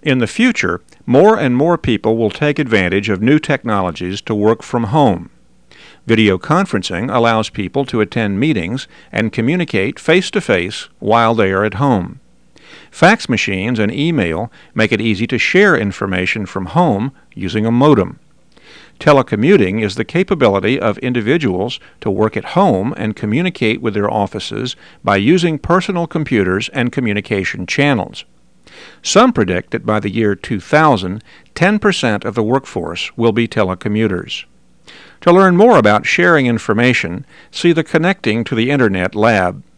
In the future, more and more people will take advantage of new technologies to work from home. Video conferencing allows people to attend meetings and communicate face-to-face while they are at home. Fax machines and email make it easy to share information from home using a modem. Telecommuting is the capability of individuals to work at home and communicate with their offices by using personal computers and communication channels. Some predict that by the year 2000, 10% of the workforce will be telecommuters. To learn more about sharing information, see the Connecting to the Internet lab.